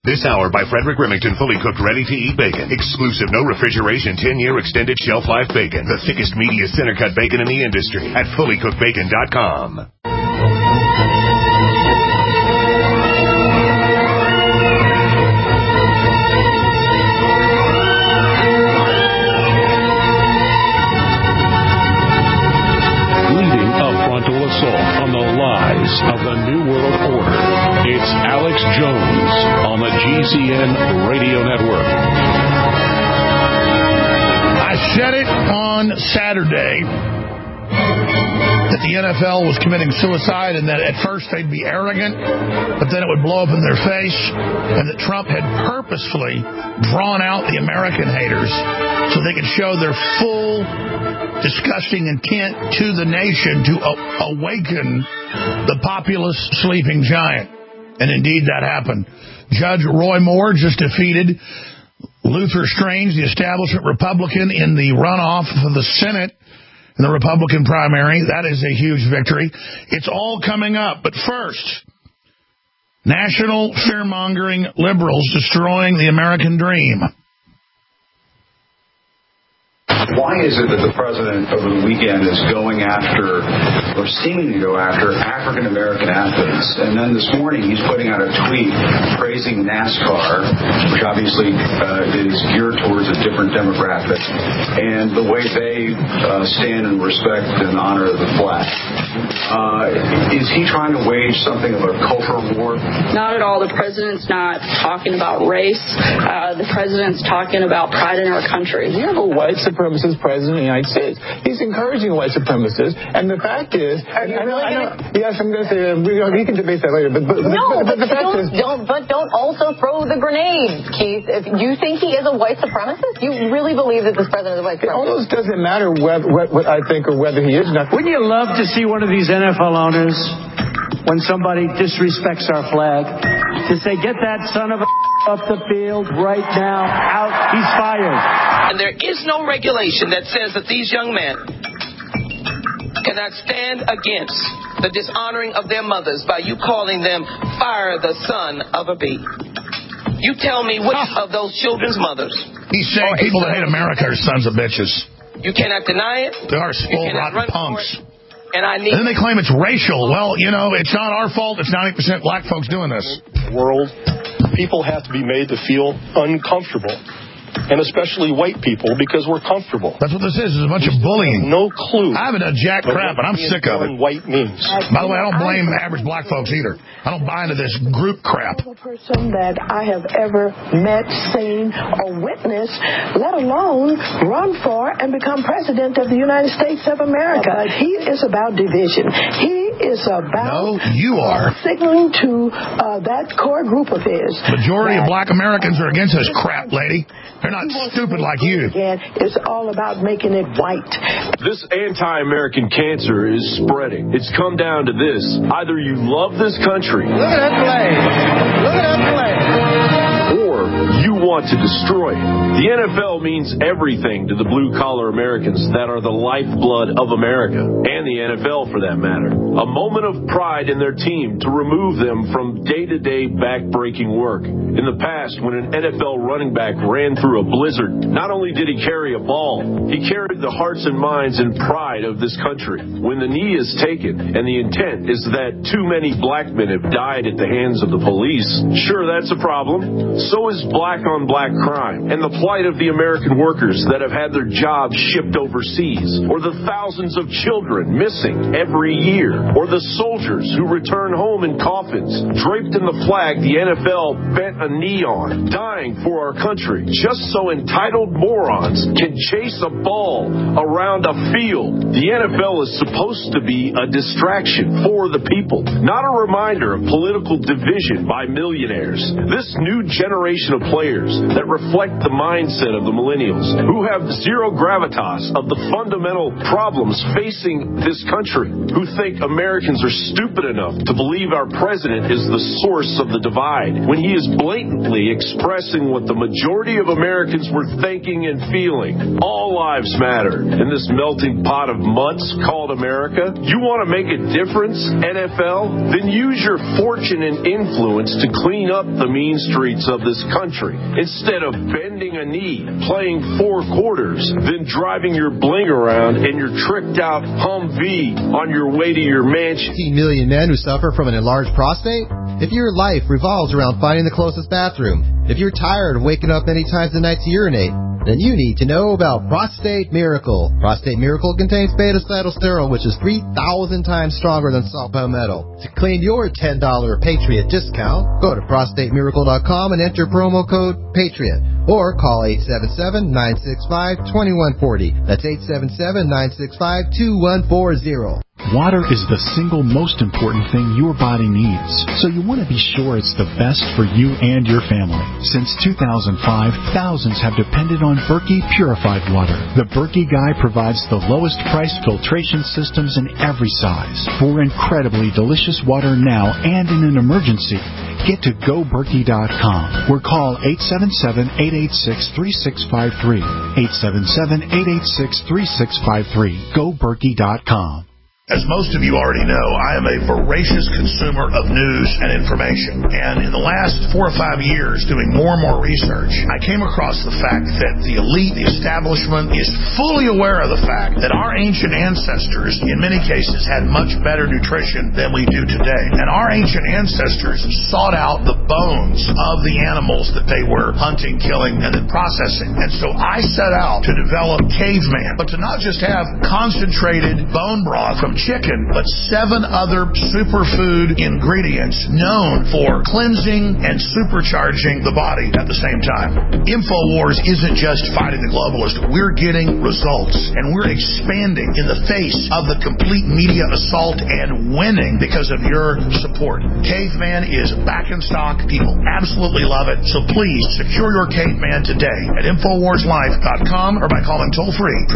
This hour by Frederick Remington, fully cooked, ready-to-eat bacon. Exclusive, no refrigeration, 10-year extended shelf life bacon. The thickest, meatiest center-cut bacon in the industry at fullycookedbacon.com. Leading a frontal assault on the lies of the New World Order. It's Alex Jones on the GCN Radio Network. I said it on Saturday that the NFL was committing suicide and that at first they'd be arrogant, but then it would blow up in their face, and that Trump had purposefully drawn out the American haters so they could show their full, disgusting intent to the nation to awaken the populous sleeping giant. And indeed, that happened. Judge Roy Moore just defeated Luther Strange, the establishment Republican, in the runoff for the Senate in the Republican primary. That is a huge victory. It's all coming up. But first, national fear-mongering liberals destroying the American dream. Why is it that the president over the weekend is going after, or seeming to go after, African-American athletes? And then this morning he's putting out a tweet praising NASCAR, which obviously is geared towards a different demographic, and the way they stand in respect and honor the flag. Is he trying to wage something of a cultural war? Not at all. The president's not talking about race. The president's talking about pride in our country. We have a white supremacist president of the United States. He's encouraging white supremacists, and the fact is, yes, I'm going to say we can debate that later. But the fact is, don't also throw the grenade, Keith. If you think he is a white supremacist, you really believe that this president is a white supremacist? It almost doesn't matter what I think or whether he is not. Wouldn't you love to see one of these NFL owners, when somebody disrespects our flag, to say, get that son of a off the field right now, out, he's fired. And there is no regulation that says that these young men cannot stand against the dishonoring of their mothers by you calling them fire the son of a bee. You tell me which of those children's mothers. He's saying people that hate America are sons of bitches. You cannot deny it. They are spoiled, rotten punks. And then they claim it's racial. Well, you know, it's not our fault. It's 90% black folks doing this. World, people have to be made to feel uncomfortable. And especially white people, because we're comfortable. That's what this is. It's a bunch of bullying. No clue. I haven't done jack crap, and I'm sick of it. White means. By the way, I don't blame average black folks either. I don't buy into this group crap. The person that I have ever met, seen, or witnessed, let alone run for and become president of the United States of America. But he is about division. He is about signaling to that core group of his. Majority of black Americans are against this crap, lady. They're not stupid like you. Again, it's all about making it white. This anti-American cancer is spreading. It's come down to this. Either you love this country. Look at that flag. Look at that flag. Or you want to destroy it. The NFL means everything to the blue-collar Americans that are the lifeblood of America, and the NFL for that matter. A moment of pride in their team to remove them from day-to-day back-breaking work. In the past, when an NFL running back ran through a blizzard, not only did he carry a ball, he carried the hearts and minds and pride of this country. When the knee is taken, and the intent is that too many black men have died at the hands of the police, sure, that's a problem. So is black-on-black crime, and the plight of the American workers that have had their jobs shipped overseas, or the thousands of children missing every year, or the soldiers who return home in coffins, draped in the flag the NFL bent a knee on, dying for our country, just so entitled morons can chase a ball around a field. The NFL is supposed to be a distraction for the people, not a reminder of political division by millionaires. This new generation of players that reflect the mindset of the millennials, who have zero gravitas of the fundamental problems facing this country, who think Americans are stupid enough to believe our president is the source of the divide, when he is blatantly expressing what the majority of Americans were thinking and feeling. All lives matter in this melting pot of mutts called America. You want to make a difference, NFL? Then use your fortune and influence to clean up the mean streets of this country, instead of bending a knee, playing four quarters, then driving your bling around in your tricked out Humvee on your way to your mansion. 15 million men who suffer from an enlarged prostate? If your life revolves around finding the closest bathroom, if you're tired of waking up many times a night to urinate, then you need to know about Prostate Miracle. Prostate Miracle contains beta-cytosterol, which is 3,000 times stronger than salt palmetto. To claim your $10 Patriot discount, go to prostatemiracle.com and enter promo code PATRIOT. Or call 877-965-2140. That's 877-965-2140. Water is the single most important thing your body needs, so you want to be sure it's the best for you and your family. Since 2005, thousands have depended on Berkey purified water. The Berkey Guy provides the lowest price filtration systems in every size. For incredibly delicious water now and in an emergency, get to GoBerkey.com or call 877-886-3653. 877-886-3653. GoBerkey.com. As most of you already know, I am a voracious consumer of news and information. And in the last 4 or 5 years, doing more and more research, I came across the fact that the elite, the establishment, is fully aware of the fact that our ancient ancestors, in many cases, had much better nutrition than we do today. And our ancient ancestors sought out the bones of the animals that they were hunting, killing, and then processing. And so I set out to develop Caveman, but to not just have concentrated bone broth from chicken, but 7 other superfood ingredients known for cleansing and supercharging the body at the same time. InfoWars isn't just fighting the globalist. We're getting results, and we're expanding in the face of the complete media assault and winning because of your support. Caveman is back in stock. People absolutely love it. So please secure your Caveman today at InfoWarsLife.com or by calling toll-free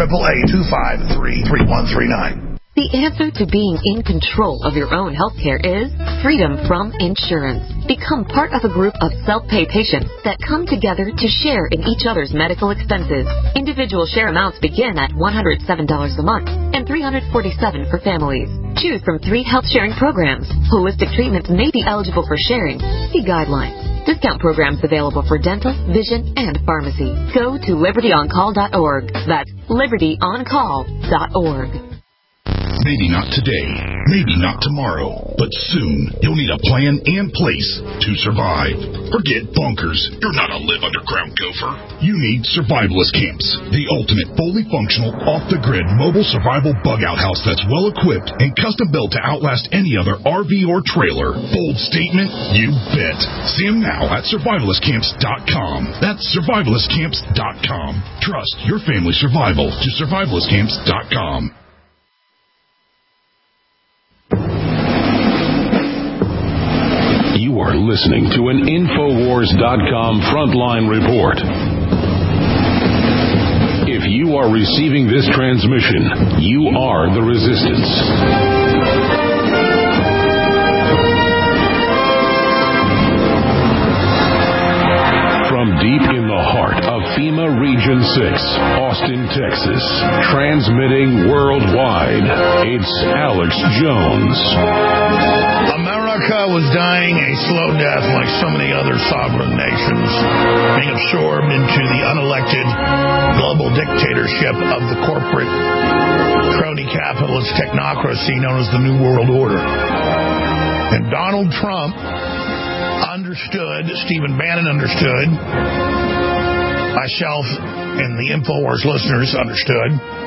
888-253-3139. The answer to being in control of your own healthcare is freedom from insurance. Become part of a group of self-pay patients that come together to share in each other's medical expenses. Individual share amounts begin at $107 a month and $347 for families. Choose from 3 health-sharing programs. Holistic treatments may be eligible for sharing. See guidelines. Discount programs available for dental, vision, and pharmacy. Go to libertyoncall.org. That's libertyoncall.org. Maybe not today, maybe not tomorrow, but soon you'll need a plan and place to survive. Forget bunkers. You're not a live underground gopher. You need survivalist camps, the ultimate fully functional, off-the-grid mobile survival bug-out house that's well-equipped and custom-built to outlast any other RV or trailer. Bold statement? You bet. See them now at survivalistcamps.com. That's survivalistcamps.com. Trust your family's survival to survivalistcamps.com. You are listening to an Infowars.com frontline report. If you are receiving this transmission, you are the resistance. From deep in the heart of FEMA Region 6, Austin, Texas, transmitting worldwide, it's Alex Jones. America was dying a slow death like so many other sovereign nations, being absorbed into the unelected global dictatorship of the corporate crony capitalist technocracy known as the New World Order. And Donald Trump understood, Stephen Bannon understood, myself and the InfoWars listeners understood,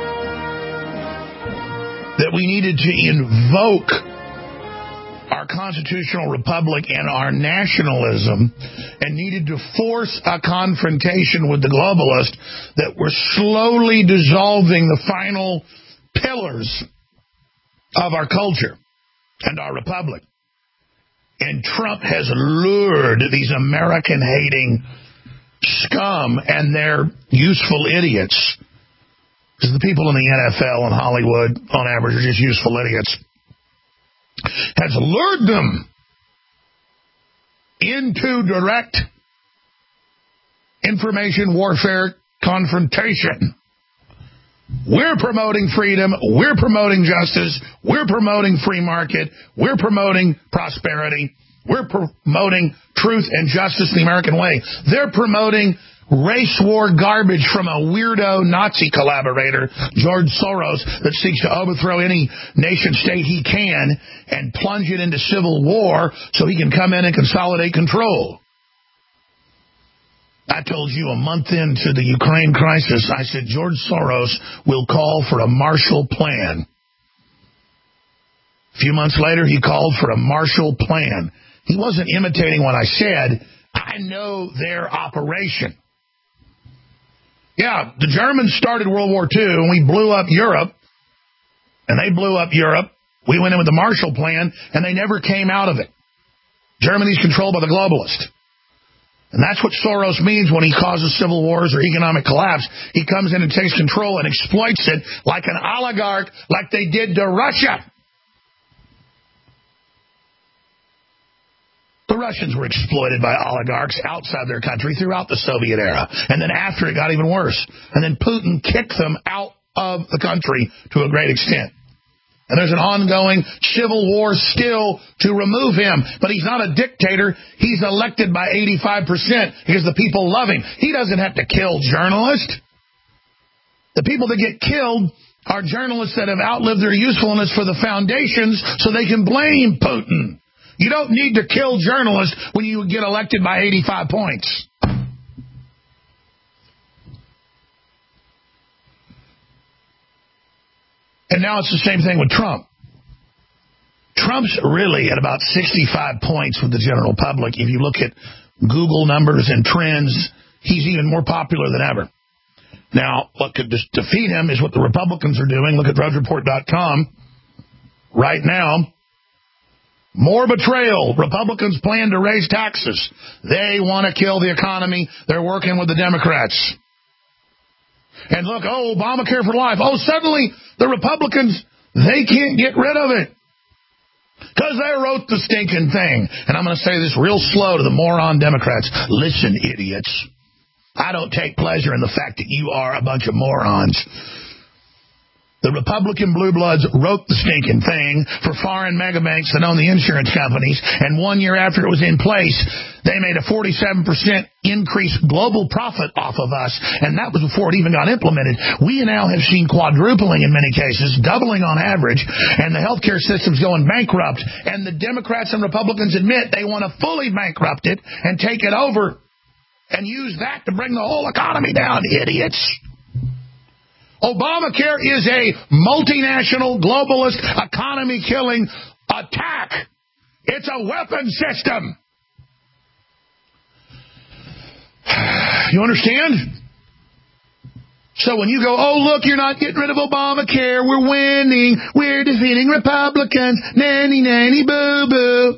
that we needed to invoke our constitutional republic and our nationalism and needed to force a confrontation with the globalists that were slowly dissolving the final pillars of our culture and our republic. And Trump has lured these American-hating scum and their useful idiots, because the people in the NFL and Hollywood, on average, are just useful idiots, has lured them into direct information warfare confrontation. We're promoting freedom. We're promoting justice. We're promoting free market. We're promoting prosperity. We're promoting truth and justice in the American way. They're promoting race war garbage from a weirdo Nazi collaborator, George Soros, that seeks to overthrow any nation state he can and plunge it into civil war so he can come in and consolidate control. I told you a month into the Ukraine crisis, I said George Soros will call for a Marshall Plan. A few months later, he called for a Marshall Plan. He wasn't imitating what I said. I know their operation. Yeah, the Germans started World War II, and we blew up Europe, and they blew up Europe. We went in with the Marshall Plan, and they never came out of it. Germany's controlled by the globalists. And that's what Soros means when he causes civil wars or economic collapse. He comes in and takes control and exploits it like an oligarch, like they did to Russia. The Russians were exploited by oligarchs outside their country throughout the Soviet era. And then after, it got even worse. And then Putin kicked them out of the country to a great extent. And there's an ongoing civil war still to remove him. But he's not a dictator. He's elected by 85% because the people love him. He doesn't have to kill journalists. The people that get killed are journalists that have outlived their usefulness for the foundations so they can blame Putin. You don't need to kill journalists when you get elected by 85 points. And now it's the same thing with Trump. Trump's really at about 65 points with the general public. If you look at Google numbers and trends, he's even more popular than ever. Now, what could defeat him is what the Republicans are doing. Look at DrudgeReport.com right now. More betrayal. Republicans plan to raise taxes. They want to kill the economy. They're working with the Democrats. And look, Obamacare for life. Suddenly the Republicans, they can't get rid of it because they wrote the stinking thing. And I'm going to say this real slow to the moron Democrats. Listen, idiots. I don't take pleasure in the fact that you are a bunch of morons. The Republican blue bloods wrote the stinking thing for foreign megabanks that own the insurance companies, and 1 year after it was in place, they made a 47% increase global profit off of us, and that was before it even got implemented. We now have seen quadrupling in many cases, doubling on average, and the healthcare system's going bankrupt, and the Democrats and Republicans admit they want to fully bankrupt it and take it over and use that to bring the whole economy down, idiots. Obamacare is a multinational, globalist, economy-killing attack. It's a weapon system. You understand? So when you go, look, you're not getting rid of Obamacare. We're winning. We're defeating Republicans. Nanny, nanny, boo-boo.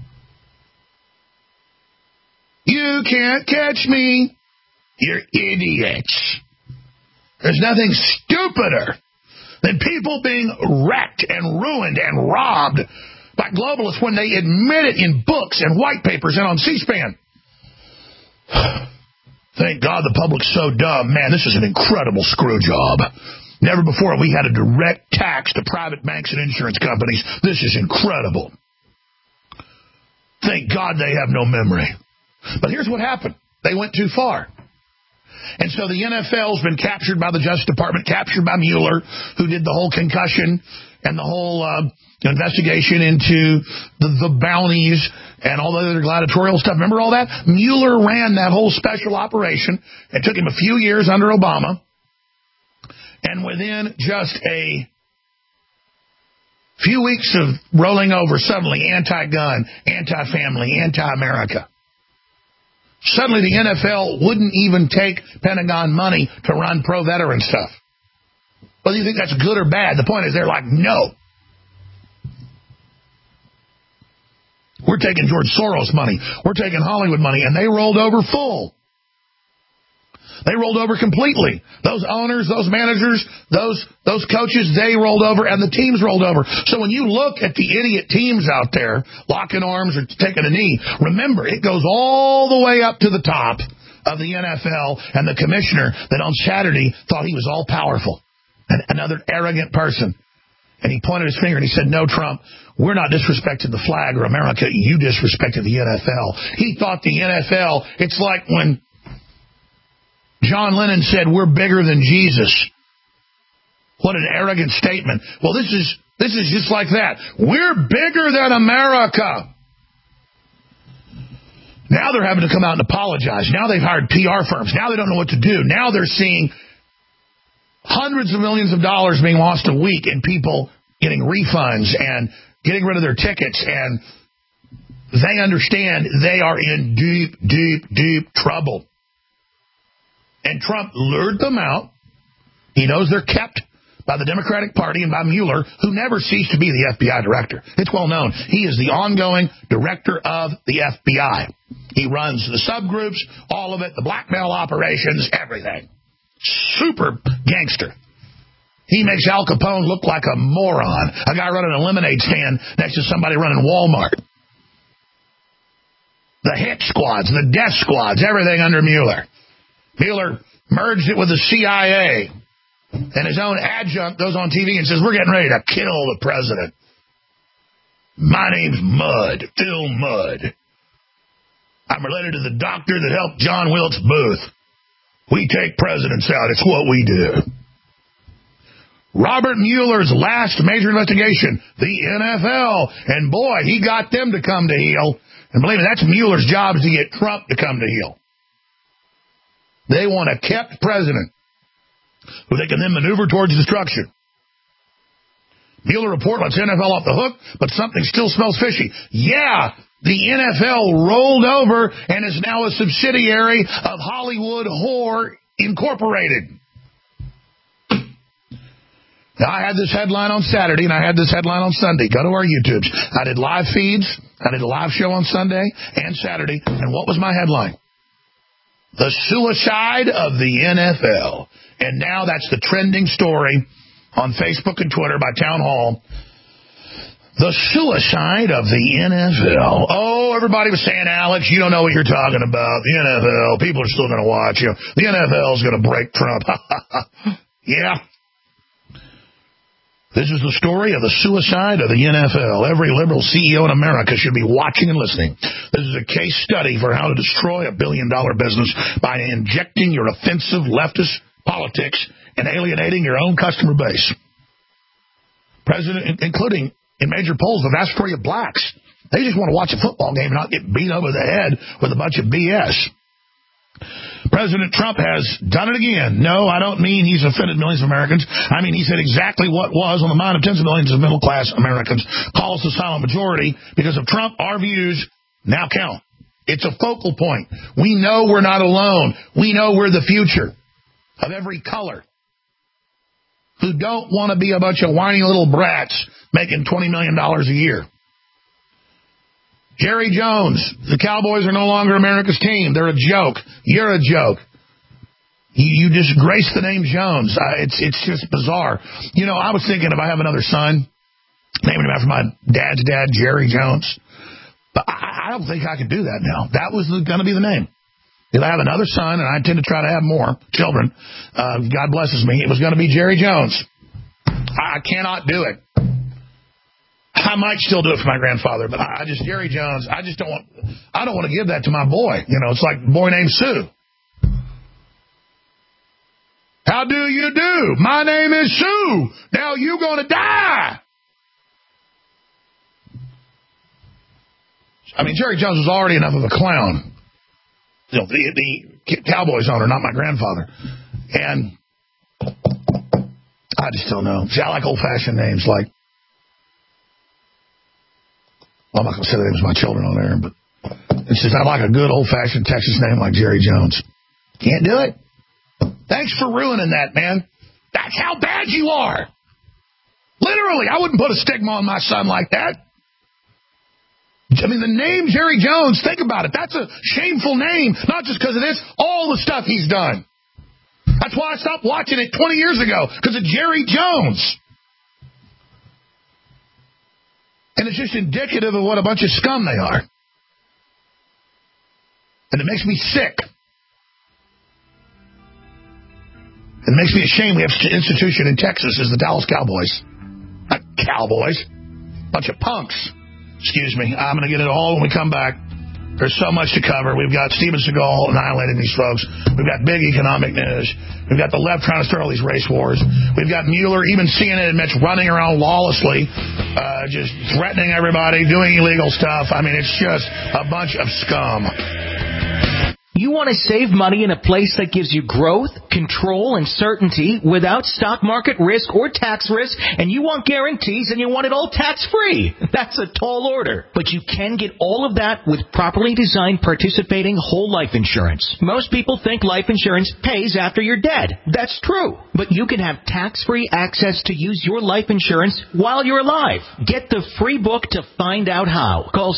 You can't catch me. You're idiots. There's nothing stupider than people being wrecked and ruined and robbed by globalists when they admit it in books and white papers and on C-SPAN. Thank God the public's so dumb. Man, this is an incredible screw job. Never before have we had a direct tax to private banks and insurance companies. This is incredible. Thank God they have no memory. But here's what happened. They went too far. And so the NFL's been captured by the Justice Department, captured by Mueller, who did the whole concussion and the whole investigation into the bounties and all the other gladiatorial stuff. Remember all that? Mueller ran that whole special operation. It took him a few years under Obama. And within just a few weeks of rolling over, suddenly anti-gun, anti-family, anti-America. Suddenly the NFL wouldn't even take Pentagon money to run pro-veteran stuff. Whether you think that's good or bad, the point is they're like, no. We're taking George Soros money. We're taking Hollywood money. And they rolled over full. They rolled over completely. Those owners, those managers, those coaches, they rolled over, and the teams rolled over. So when you look at the idiot teams out there locking arms or taking a knee, remember, it goes all the way up to the top of the NFL and the commissioner that on Saturday thought he was all powerful. And another arrogant person. And he pointed his finger and he said, no, Trump, we're not disrespecting the flag or America. You disrespected the NFL. He thought the NFL, it's like when John Lennon said, we're bigger than Jesus. What an arrogant statement. Well, this is just like that. We're bigger than America. Now they're having to come out and apologize. Now they've hired PR firms. Now they don't know what to do. Now they're seeing hundreds of millions of dollars being lost a week and people getting refunds and getting rid of their tickets. And they understand they are in deep, deep, deep trouble. And Trump lured them out. He knows they're kept by the Democratic Party and by Mueller, who never ceased to be the FBI director. It's well known. He is the ongoing director of the FBI. He runs the subgroups, all of it, the blackmail operations, everything. Super gangster. He makes Al Capone look like a moron, a guy running a lemonade stand next to somebody running Walmart. The hit squads, the death squads, everything under Mueller. Mueller merged it with the CIA, and his own adjunct goes on TV and says, we're getting ready to kill the president. My name's Mudd, Phil Mudd. I'm related to the doctor that helped John Wilkes Booth. We take presidents out. It's what we do. Robert Mueller's last major investigation, the NFL. And boy, he got them to come to heel. And believe me, that's Mueller's job, is to get Trump to come to heel. They want a kept president who they can then maneuver towards destruction. Mueller report lets NFL off the hook, but something still smells fishy. Yeah, the NFL rolled over and is now a subsidiary of Hollywood Whore Incorporated. Now, I had this headline on Saturday, and I had this headline on Sunday. Go to our YouTubes. I did live feeds. I did a live show on Sunday and Saturday. And what was my headline? The suicide of the NFL. And now that's the trending story on Facebook and Twitter by Town Hall. The suicide of the NFL. Oh, everybody was saying, Alex, you don't know what you're talking about. The NFL, people are still going to watch you. The NFL is going to break Trump. Yeah. This is the story of the suicide of the NFL. Every liberal CEO in America should be watching and listening. This is a case study for how to destroy a billion-dollar business by injecting your offensive leftist politics and alienating your own customer base. President, including in major polls, the vast majority of blacks, they just want to watch a football game and not get beat over the head with a bunch of BS. President Trump has done it again. No, I don't mean he's offended millions of Americans. I mean he said exactly what was on the mind of tens of millions of middle-class Americans. Calls the silent majority. Because of Trump, our views now count. It's a focal point. We know we're not alone. We know we're the future of every color who don't want to be a bunch of whiny little brats making $20 million a year. Jerry Jones, the Cowboys are no longer America's team. They're a joke. You're a joke. You disgrace the name Jones. It's just bizarre. You know, I was thinking if I have another son, naming him after my dad's dad, Jerry Jones. But I don't think I could do that now. That was going to be the name. If I have another son, and I intend to try to have more children, God blesses me, it was going to be Jerry Jones. I cannot do it. I might still do it for my grandfather, but Jerry Jones, I don't want to give that to my boy. You know, it's like a boy named Sue. How do you do? My name is Sue. Now you're going to die. I mean, Jerry Jones was already enough of a clown. You know, the Cowboys owner, not my grandfather. And I just don't know. See, I like old-fashioned names like, well, I'm not going to say the names of my children on there, but it's just I like a good old-fashioned Texas name like Jerry Jones. Can't do it. Thanks for ruining that, man. That's how bad you are. Literally, I wouldn't put a stigma on my son like that. I mean, the name Jerry Jones, think about it. That's a shameful name, not just because of this, all the stuff he's done. That's why I stopped watching it 20 years ago, because of Jerry Jones. And it's just indicative of what a bunch of scum they are. And it makes me sick. It makes me ashamed we have such an institution in Texas as the Dallas Cowboys. Not cowboys. Bunch of punks. Excuse me. I'm going to get it all when we come back. There's so much to cover. We've got Steven Seagal annihilating these folks. We've got big economic news. We've got the left trying to start all these race wars. We've got Mueller, even CNN admits, running around lawlessly, just threatening everybody, doing illegal stuff. I mean, it's just a bunch of scum. You want to save money in a place that gives you growth, control, and certainty without stock market risk or tax risk, and you want guarantees and you want it all tax-free. That's a tall order. But you can get all of that with properly designed participating whole life insurance. Most people think life insurance pays after you're dead. That's true. But you can have tax-free access to use your life insurance while you're alive. Get the free book to find out how. Call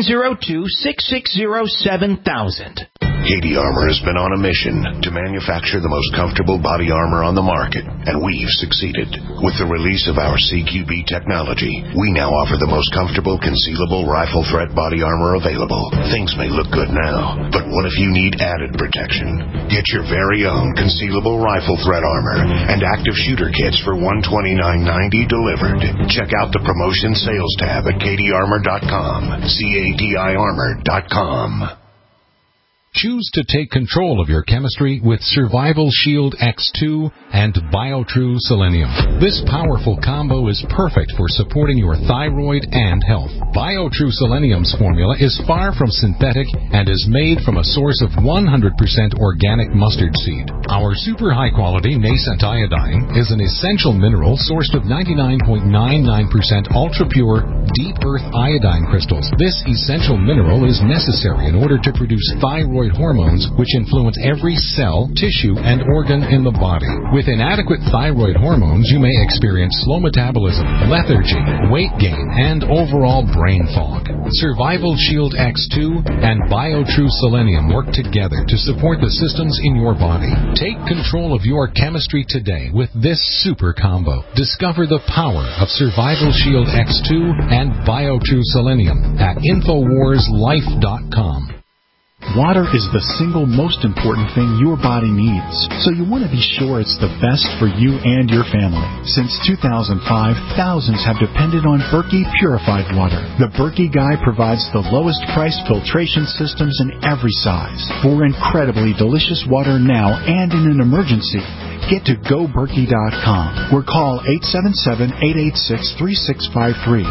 702-660-7000. Katie Armour has been on a mission to manufacture the most comfortable body armor on the market, and we've succeeded. With the release of our CQB technology, we now offer the most comfortable concealable rifle threat body armor available. Things may look good now, but what if you need added protection? Get your very own concealable rifle threat armor and active shooter kits for $129.90 delivered. Check out the promotion sales tab at KatieArmor.com, CADIArmor.com. Choose to take control of your chemistry with Survival Shield X2 and BioTrue Selenium. This powerful combo is perfect for supporting your thyroid and health. BioTrue Selenium's formula is far from synthetic and is made from a source of 100% organic mustard seed. Our super high-quality nascent iodine is an essential mineral sourced of 99.99% ultra-pure, deep earth iodine crystals. This essential mineral is necessary in order to produce thyroid hormones, which influence every cell, tissue, and organ in the body. With inadequate thyroid hormones, you may experience slow metabolism, lethargy, weight gain, and overall brain fog. Survival Shield X2 and BioTrue Selenium work together to support the systems in your body. Take control of your chemistry today with this super combo. Discover the power of Survival Shield X2 and BioTrue Selenium at InfoWarsLife.com. Water is the single most important thing your body needs, so you want to be sure it's the best for you and your family. Since 2005, thousands have depended on Berkey purified water. The Berkey Guy provides the lowest price filtration systems in every size. For incredibly delicious water now and in an emergency, get to GoBerkey.com or call 877-886-3653.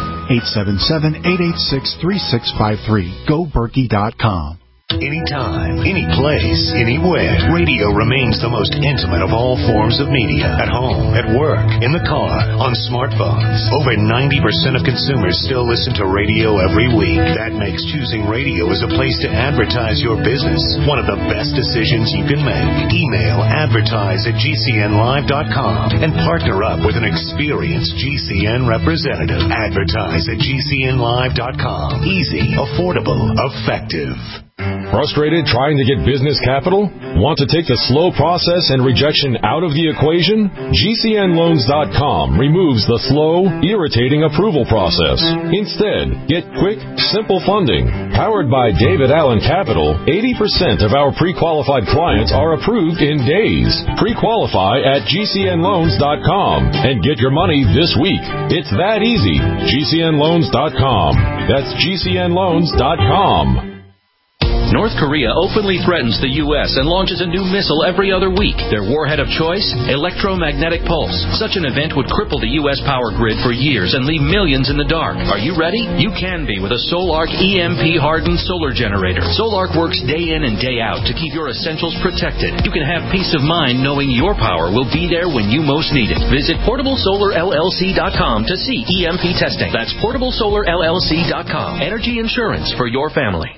877-886-3653. GoBerkey.com. Anytime, any place, anywhere, radio remains the most intimate of all forms of media. At home, at work, in the car, on smartphones. Over 90% of consumers still listen to radio every week. That makes choosing radio as a place to advertise your business one of the best decisions you can make. Email advertise@GCNlive.com and partner up with an experienced GCN representative. Advertise@GCNlive.com. Easy, affordable, effective. Frustrated trying to get business capital? Want to take the slow process and rejection out of the equation? GCNloans.com removes the slow, irritating approval process. Instead, get quick, simple funding. Powered by David Allen Capital, 80% of our pre-qualified clients are approved in days. Pre-qualify at GCNloans.com and get your money this week. It's that easy. GCNloans.com. That's GCNloans.com. North Korea openly threatens the U.S. and launches a new missile every other week. Their warhead of choice? Electromagnetic pulse. Such an event would cripple the U.S. power grid for years and leave millions in the dark. Are you ready? You can be with a Solarc EMP-hardened solar generator. Solarc works day in and day out to keep your essentials protected. You can have peace of mind knowing your power will be there when you most need it. Visit PortableSolarLLC.com to see EMP testing. That's PortableSolarLLC.com. Energy insurance for your family.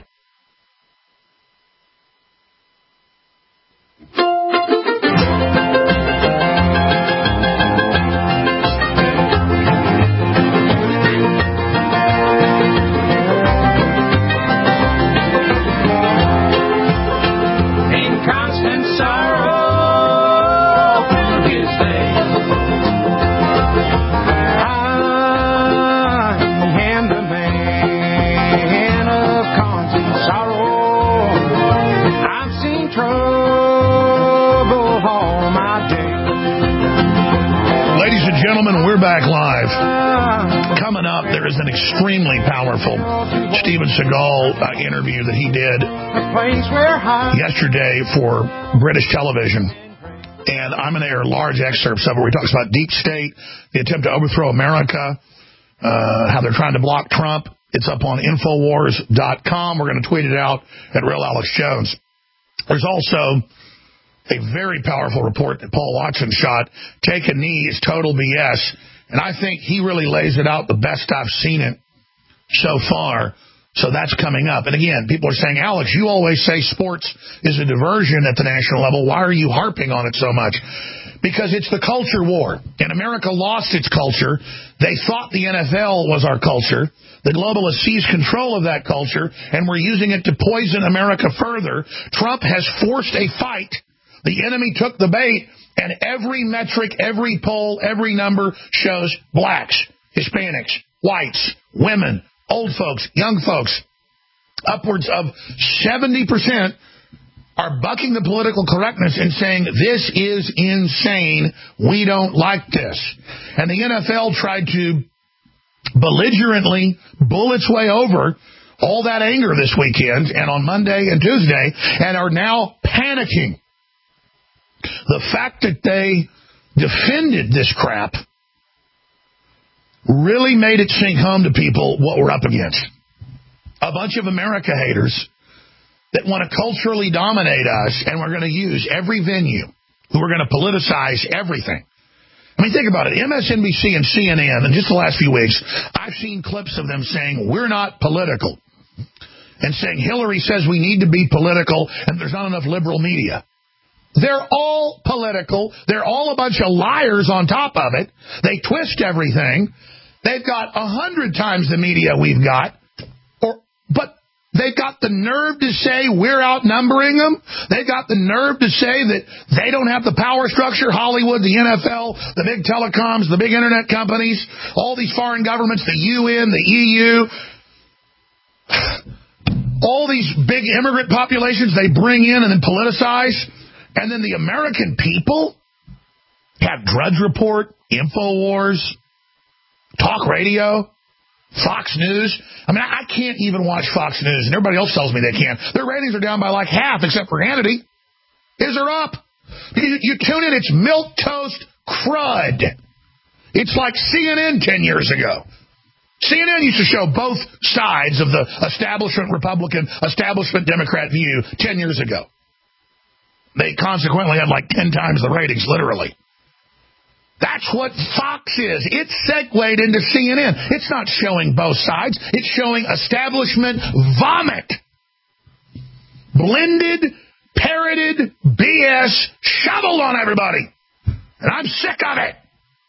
trouble all my days. Ladies and gentlemen, we're back live. Coming up, there is an extremely powerful Steven Seagal interview that he did yesterday for British television. And I'm going to air large excerpts of it where he talks about deep state, the attempt to overthrow America, how they're trying to block Trump. It's up on Infowars.com. We're going to tweet it out at Real Alex Jones. There's also a very powerful report that Paul Watson shot, Take a Knee is Total BS. And I think he really lays it out the best I've seen it so far. So that's coming up. And again, people are saying, Alex, you always say sports is a diversion at the national level. Why are you harping on it so much? Because it's the culture war. And America lost its culture. They thought the NFL was our culture. The globalists seized control of that culture, and we're using it to poison America further. Trump has forced a fight. The enemy took the bait, and every metric, every poll, every number shows blacks, Hispanics, whites, women, old folks, young folks, upwards of 70% are bucking the political correctness and saying, this is insane, we don't like this. And the NFL tried to belligerently bull its way over all that anger this weekend and on Monday and Tuesday and are now panicking. The fact that they defended this crap really made it sink home to people what we're up against. A bunch of America haters that want to culturally dominate us, and we're going to use every venue, who are going to politicize everything. I mean, think about it. MSNBC and CNN, in just the last few weeks, I've seen clips of them saying, we're not political, and saying Hillary says we need to be political, and there's not enough liberal media. They're all political. They're all a bunch of liars on top of it. They twist everything. They've got 100 times the media we've got, but they've got the nerve to say we're outnumbering them. They've got the nerve to say that they don't have the power structure, Hollywood, the NFL, the big telecoms, the big internet companies, all these foreign governments, the UN, the EU, all these big immigrant populations they bring in and then politicize. And then the American people have Drudge Report, InfoWars, talk radio, Fox News. I mean, I can't even watch Fox News, and everybody else tells me they can. Their ratings are down by like half, except for Hannity. His are up. You tune in, it's milquetoast crud. It's like CNN 10 years ago. CNN used to show both sides of the establishment Republican, establishment Democrat view 10 years ago. They consequently had like 10 times the ratings, literally. That's what Fox is. It's segued into CNN. It's not showing both sides. It's showing establishment vomit. Blended, parroted BS shoveled on everybody. And I'm sick of it.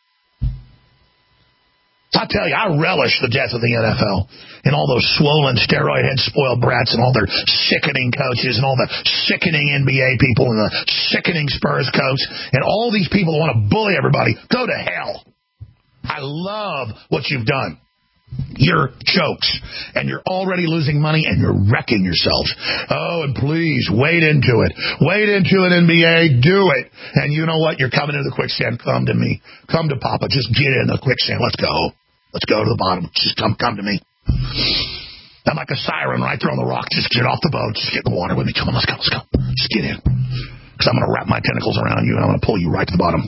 I tell you, I relish the death of the NFL and all those swollen steroid head spoiled brats and all their sickening coaches and all the sickening NBA people and the sickening Spurs coach and all these people that want to bully everybody. Go to hell. I love what you've done. You're jokes, and you're already losing money, and you're wrecking yourselves. Oh, and please, wade into it. Wade into it, NBA. Do it. And you know what? You're coming into the quicksand. Come to me. Come to Papa. Just get in the quicksand. Let's go. Let's go to the bottom. Just come to me. I'm like a siren when I throw the rock. Just get off the boat. Just get in the water with me. Come on, let's go. Just get in. Because I'm going to wrap my tentacles around you, and I'm going to pull you right to the bottom.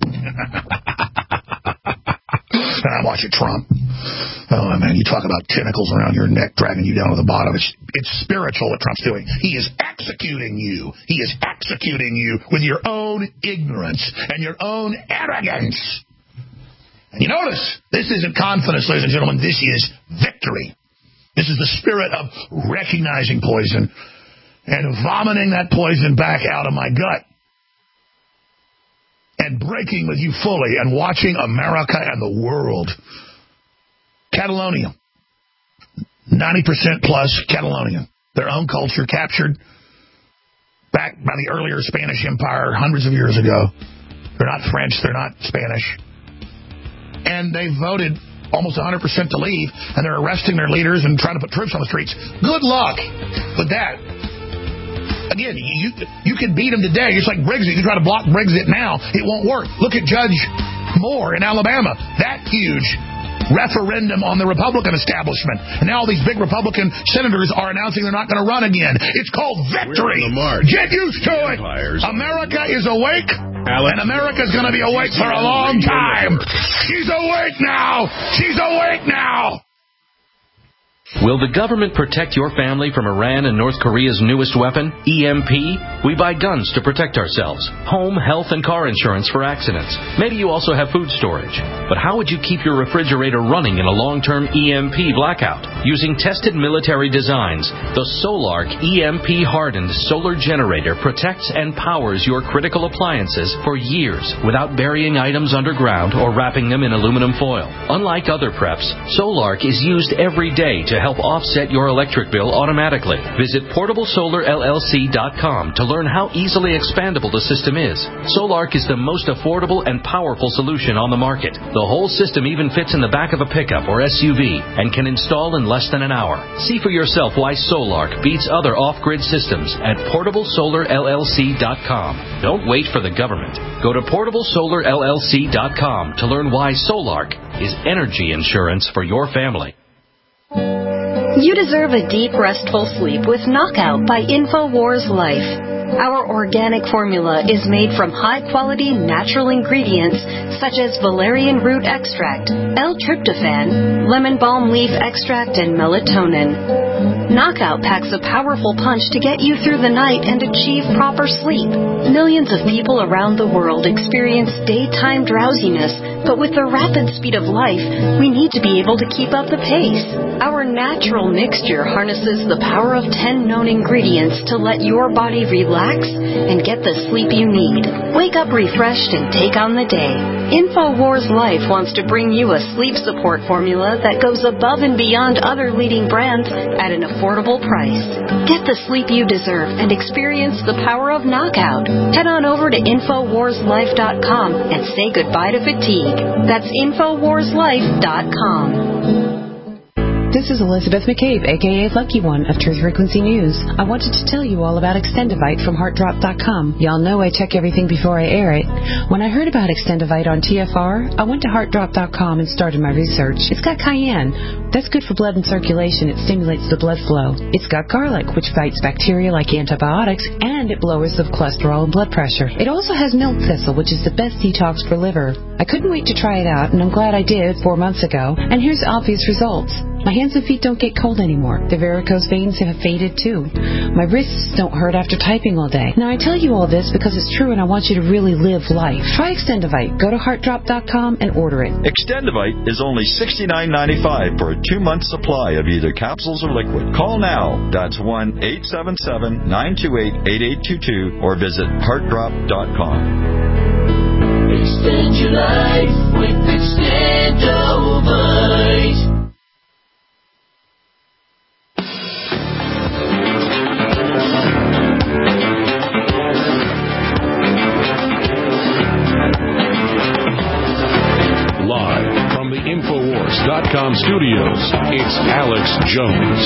And I'm watching Trump. Oh, man, you talk about tentacles around your neck dragging you down to the bottom. It's spiritual what Trump's doing. He is executing you. He is executing you with your own ignorance and your own arrogance. And you notice, this isn't confidence, ladies and gentlemen. This is victory. This is the spirit of recognizing poison and vomiting that poison back out of my gut. And breaking with you fully and watching America and the world. Catalonia. 90% plus Catalonian. Their own culture captured back by the earlier Spanish Empire hundreds of years ago. They're not French. They're not Spanish. And they voted almost 100% to leave, and they're arresting their leaders and trying to put troops on the streets. Good luck with that. Again, you can beat him today. It's like Brexit. You try to block Brexit now, it won't work. Look at Judge Moore in Alabama. That huge referendum on the Republican establishment. And now all these big Republican senators are announcing they're not going to run again. It's called victory. Get used to it. America is awake, and America's going to be awake for a long time. She's awake now. She's awake now. Will the government protect your family from Iran and North Korea's newest weapon, EMP? We buy guns to protect ourselves, home, health, and car insurance for accidents. Maybe you also have food storage. But how would you keep your refrigerator running in a long-term EMP blackout? Using tested military designs, the Solark EMP-hardened solar generator protects and powers your critical appliances for years without burying items underground or wrapping them in aluminum foil. Unlike other preps, Solark is used every day to help offset your electric bill automatically. Visit PortableSolarLLC.com to learn how easily expandable the system is. Solark is the most affordable and powerful solution on the market. The whole system even fits in the back of a pickup or SUV and can install in less than an hour. See for yourself why Solark beats other off-grid systems at PortableSolarLLC.com. Don't wait for the government. Go to PortableSolarLLC.com to learn why Solark is energy insurance for your family. You deserve a deep, restful sleep with Knockout by InfoWars Life. Our organic formula is made from high-quality natural ingredients such as valerian root extract, L-tryptophan, lemon balm leaf extract, and melatonin. Knockout packs a powerful punch to get you through the night and achieve proper sleep. Millions of people around the world experience daytime drowsiness, but with the rapid speed of life, we need to be able to keep up the pace. Our natural mixture harnesses the power of 10 known ingredients to let your body relax and get the sleep you need. Wake up refreshed and take on the day. InfoWars Life wants to bring you a sleep support formula that goes above and beyond other leading brands at an affordable price. Get the sleep you deserve and experience the power of Knockout. Head on over to InfoWarsLife.com and say goodbye to fatigue. That's InfoWarsLife.com. This is Elizabeth McCabe, a.k.a. Lucky One of Truth Frequency News. I wanted to tell you all about Extendivite from HeartDrop.com. Y'all know I check everything before I air it. When I heard about Extendivite on TFR, I went to HeartDrop.com and started my research. It's got cayenne. That's good for blood and circulation. It stimulates the blood flow. It's got garlic, which fights bacteria like antibiotics, and it lowers the cholesterol and blood pressure. It also has milk thistle, which is the best detox for liver. I couldn't wait to try it out, and I'm glad I did 4 months ago. And here's the obvious results. My hands and feet don't get cold anymore. The varicose veins have faded too. My wrists don't hurt after typing all day. Now I tell you all this because it's true and I want you to really live life. Try Extendivite. Go to HeartDrop.com and order it. Extendivite is only $69.95 for a 2-month supply of either capsules or liquid. Call now. That's 1-877-928-8822 or visit HeartDrop.com. Extend your life with Extendivite. Infowars.com studios, it's Alex Jones.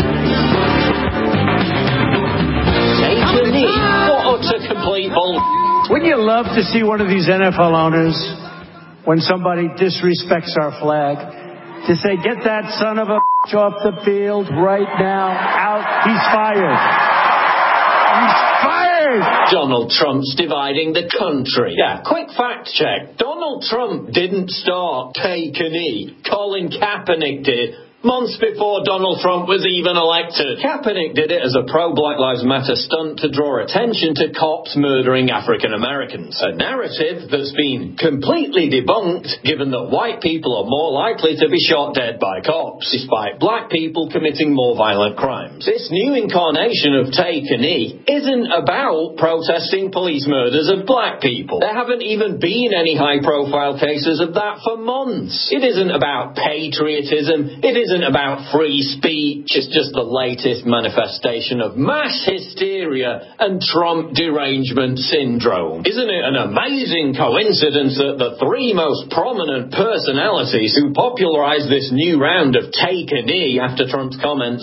What utter complete bull. Wouldn't you love to see one of these NFL owners, when somebody disrespects our flag, to say, get that son of a off the field right now, out, he's fired. He's fired! Donald Trump's dividing the country. Yeah, quick fact check. Donald Trump didn't start Take a Knee. Colin Kaepernick did. Months before Donald Trump was even elected. Kaepernick did it as a pro-Black Lives Matter stunt to draw attention to cops murdering African Americans. A narrative that's been completely debunked, given that white people are more likely to be shot dead by cops, despite black people committing more violent crimes. This new incarnation of Take a Knee isn't about protesting police murders of black people. There haven't even been any high-profile cases of that for months. It isn't about patriotism. It isn't about free speech. It's just the latest manifestation of mass hysteria and Trump derangement syndrome. Isn't it an amazing coincidence that the 3 most prominent personalities who popularized this new round of Take a Knee after Trump's comments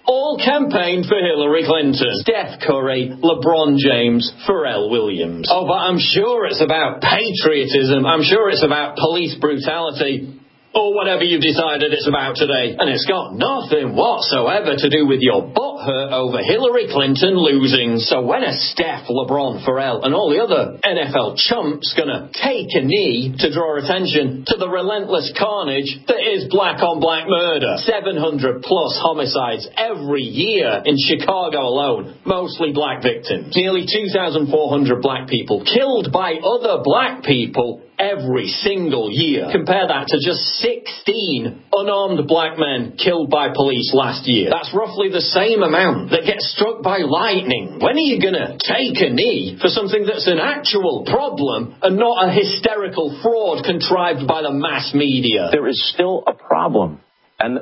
all campaigned for Hillary Clinton. Steph Curry, LeBron James, Pharrell Williams. Oh, but I'm sure it's about patriotism. I'm sure it's about police brutality. Or whatever you've decided it's about today. And it's got nothing whatsoever to do with your butthurt over Hillary Clinton losing. So when are Steph, LeBron, Pharrell and all the other NFL chumps gonna take a knee to draw attention to the relentless carnage that is black-on-black murder? 700 plus homicides every year in Chicago alone, mostly black victims. Nearly 2,400 black people killed by other black people every single year. Compare that to just 16 unarmed black men killed by police last year. That's roughly the same amount that gets struck by lightning. When are you gonna take a knee for something that's an actual problem and not a hysterical fraud contrived by the mass media? There is still a problem. And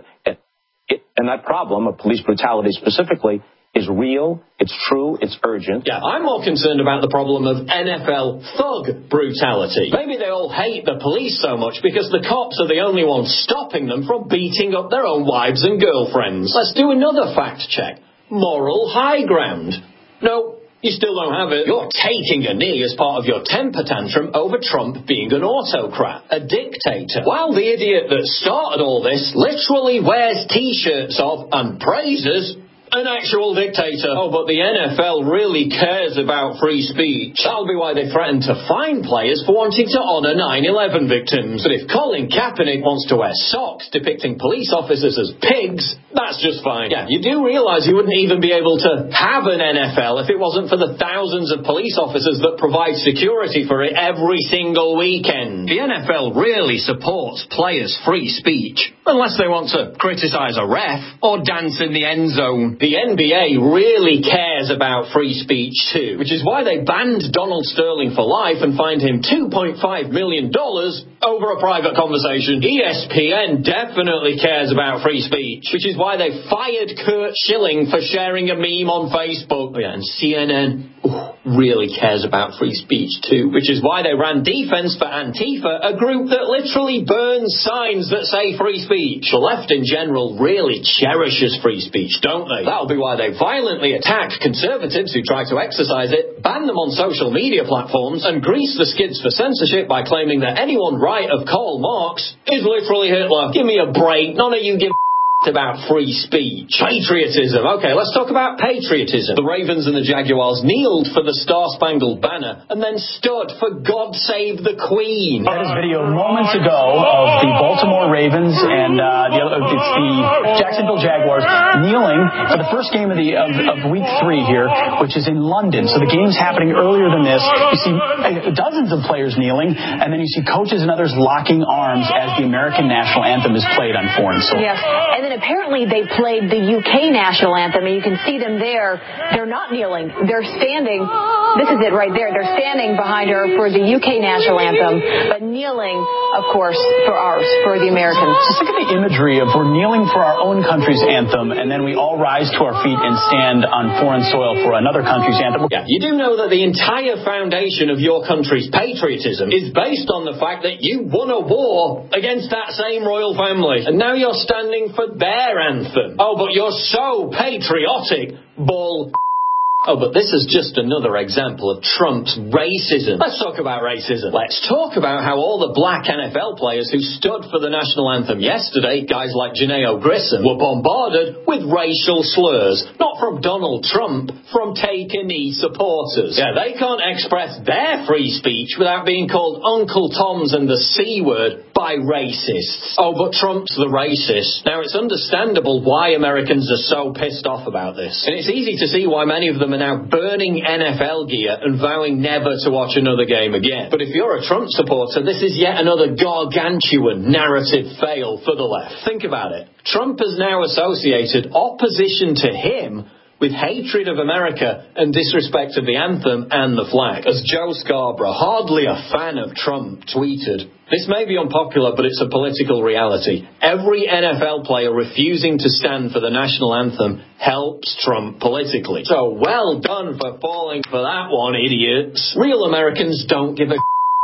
that problem of police brutality specifically is real, it's true, it's urgent. Yeah, I'm more concerned about the problem of NFL thug brutality. Maybe they all hate the police so much because the cops are the only ones stopping them from beating up their own wives and girlfriends. Let's do another fact check. Moral high ground. No, you still don't have it. You're taking a knee as part of your temper tantrum over Trump being an autocrat, a dictator. While the idiot that started all this literally wears T-shirts of and praises an actual dictator. Oh, but the NFL really cares about free speech. That'll be why they threaten to fine players for wanting to honour 9/11 victims. But if Colin Kaepernick wants to wear socks depicting police officers as pigs, that's just fine. Yeah, you do realise you wouldn't even be able to have an NFL if it wasn't for the thousands of police officers that provide security for it every single weekend. The NFL really supports players' free speech, unless they want to criticise a ref or dance in the end zone. The NBA really cares about free speech too, which is why they banned Donald Sterling for life and fined him $2.5 million over a private conversation. ESPN definitely cares about free speech, which is why they fired Kurt Schilling for sharing a meme on Facebook. Oh, yeah, and CNN really cares about free speech too, which is why they ran defense for Antifa, a group that literally burns signs that say free speech. The left in general really cherishes free speech, don't they? That'll be why they violently attack conservatives who try to exercise it, ban them on social media platforms, and grease the skids for censorship by claiming that anyone right of Karl Marx is literally Hitler. Give me a break. None of you give about free speech. Patriotism. Okay, let's talk about patriotism. The Ravens and the Jaguars kneeled for the Star-Spangled Banner and then stood for God Save the Queen. That is video moments ago of the Baltimore Ravens and it's the Jacksonville Jaguars kneeling for the first game of week 3 here, which is in London. So the game's happening earlier than this. You see dozens of players kneeling, and then you see coaches and others locking arms as the American national anthem is played on foreign soil. Yes, and then apparently they played the UK national anthem, and you can see them there. They're not kneeling. They're standing. This is it right there. They're standing behind her for the UK national anthem, but kneeling, of course, for ours, for the Americans. Just look at the imagery of we're kneeling for our own country's anthem, and then we all rise to our feet and stand on foreign soil for another country's anthem. Yeah, you do know that the entire foundation of your country's patriotism is based on the fact that you won a war against that same royal family, and now you're standing for their anthem. Oh, but you're so patriotic, bull. Oh, but this is just another example of Trump's racism. Let's talk about racism. Let's talk about how all the black NFL players who stood for the national anthem yesterday, guys like Janeo Grissom, were bombarded with racial slurs. Not from Donald Trump, from take-a-knee supporters. Yeah, they can't express their free speech without being called Uncle Toms and the C word by racists. Oh, but Trump's the racist. Now, it's understandable why Americans are so pissed off about this. And it's easy to see why many of them are now burning NFL gear and vowing never to watch another game again. But if you're a Trump supporter, this is yet another gargantuan narrative fail for the left. Think about it. Trump has now associated opposition to him with hatred of America and disrespect of the anthem and the flag. As Joe Scarborough, hardly a fan of Trump, tweeted, "This may be unpopular, but it's a political reality. Every NFL player refusing to stand for the national anthem helps Trump politically." So well done for falling for that one, idiots. Real Americans don't give a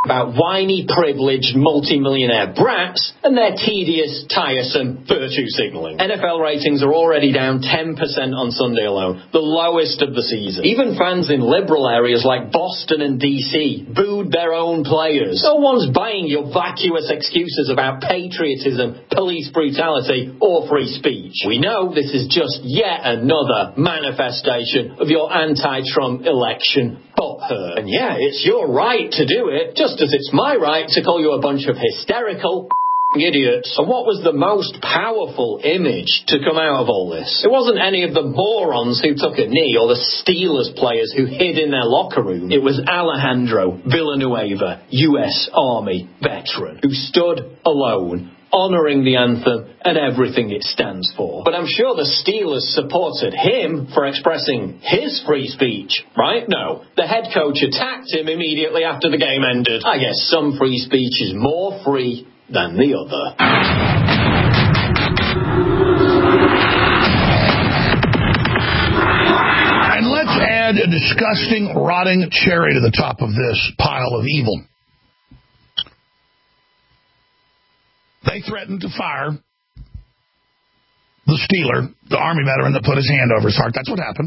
about whiny, privileged, multi-millionaire brats and their tedious, tiresome virtue signaling. NFL ratings are already down 10% on Sunday alone, the lowest of the season. Even fans in liberal areas like Boston and D.C. booed their own players. No one's buying your vacuous excuses about patriotism, police brutality, or free speech. We know this is just yet another manifestation of your anti-Trump election butthurt. And yeah, it's your right to do it, just as it's my right to call you a bunch of hysterical idiots. And what was the most powerful image to come out of all this? It wasn't any of the morons who took a knee or the Steelers players who hid in their locker room. It was Alejandro Villanueva, U.S. Army veteran, who stood alone, honouring the anthem and everything it stands for. But I'm sure the Steelers supported him for expressing his free speech, right? No. The head coach attacked him immediately after the game ended. I guess some free speech is more free than the other. And let's add a disgusting, rotting cherry to the top of this pile of evil. They threatened to fire the Steeler, the Army veteran that put his hand over his heart. That's what happened.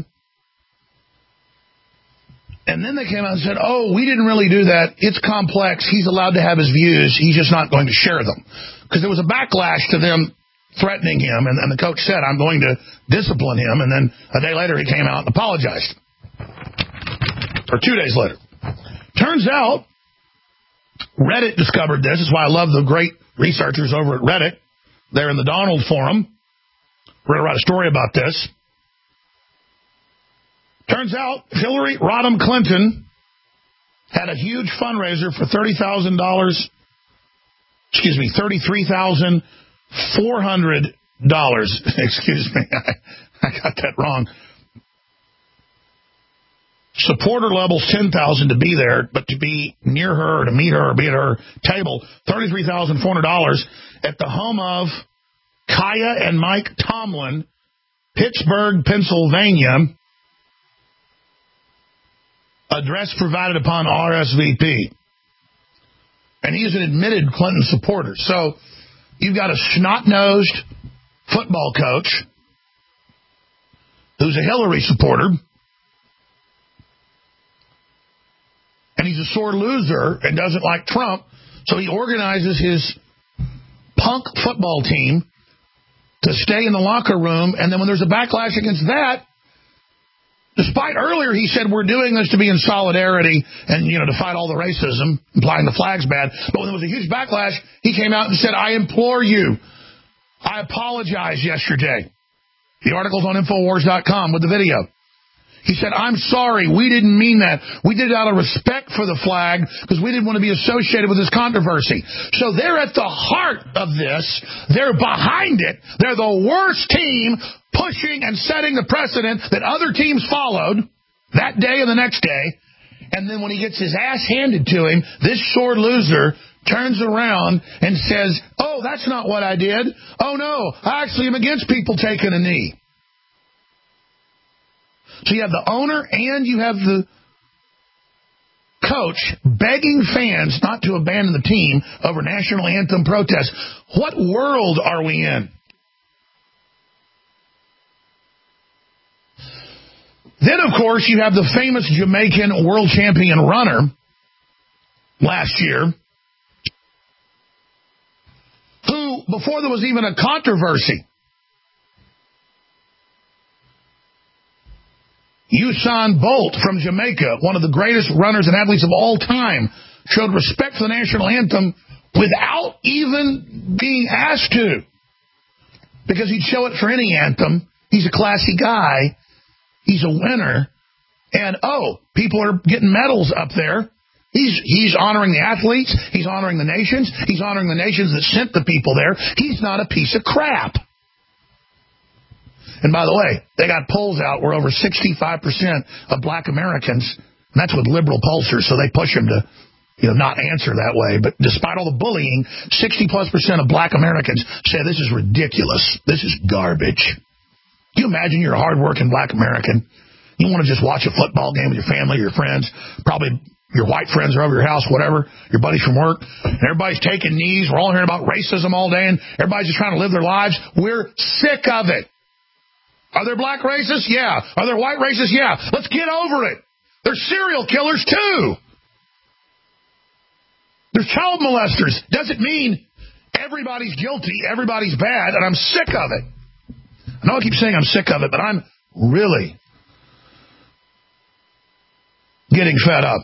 And then they came out and said, oh, we didn't really do that. It's complex. He's allowed to have his views. He's just not going to share them. Because there was a backlash to them threatening him, and the coach said, I'm going to discipline him. And then a day later, he came out and apologized. Or 2 days later. Turns out, Reddit discovered this. That's why I love the great researchers over at Reddit. They're in the Donald Forum. We're going to write a story about this. Turns out Hillary Rodham Clinton had a huge fundraiser for $33,400. Excuse me, I got that wrong. Supporter level's 10,000 to be there, but to be near her, or to meet her, or be at her table, $33,400 at the home of Kaya and Mike Tomlin, Pittsburgh, Pennsylvania. Address provided upon RSVP. And he's an admitted Clinton supporter. So you've got a snot-nosed football coach who's a Hillary supporter. And he's a sore loser and doesn't like Trump. So he organizes his punk football team to stay in the locker room. And then when there's a backlash against that, despite earlier he said we're doing this to be in solidarity and, to fight all the racism, implying the flag's bad. But when there was a huge backlash, he came out and said, I implore you. I apologized yesterday. The article's on Infowars.com with the video. He said, I'm sorry, we didn't mean that. We did it out of respect for the flag because we didn't want to be associated with this controversy. So they're at the heart of this. They're behind it. They're the worst team pushing and setting the precedent that other teams followed that day and the next day. And then when he gets his ass handed to him, this sore loser turns around and says, oh, that's not what I did. Oh, no, I actually am against people taking a knee. So you have the owner and you have the coach begging fans not to abandon the team over national anthem protests. What world are we in? Then, of course, you have the famous Jamaican world champion runner last year who, before there was even a controversy, Usain Bolt from Jamaica, one of the greatest runners and athletes of all time, showed respect for the national anthem without even being asked to. Because he'd show it for any anthem. He's a classy guy. He's a winner. And, people are getting medals up there. He's honoring the athletes. He's honoring the nations. He's honoring the nations that sent the people there. He's not a piece of crap. And by the way, they got polls out where over 65% of black Americans, and that's with liberal pollsters, so they push them to, not answer that way. But despite all the bullying, 60+% of black Americans say this is ridiculous. This is garbage. Can you imagine you're a hardworking black American? You want to just watch a football game with your family or your friends, probably Your white friends are over your house, whatever, your buddies from work, and everybody's taking knees. We're all hearing about racism all day, and everybody's just trying to live their lives. We're sick of it. Are there black racists? Yeah. Are there white racists? Yeah. Let's get over it. There's serial killers, too. There's child molesters. Doesn't mean everybody's guilty, everybody's bad, and I'm sick of it. I know I keep saying I'm sick of it, but I'm really getting fed up.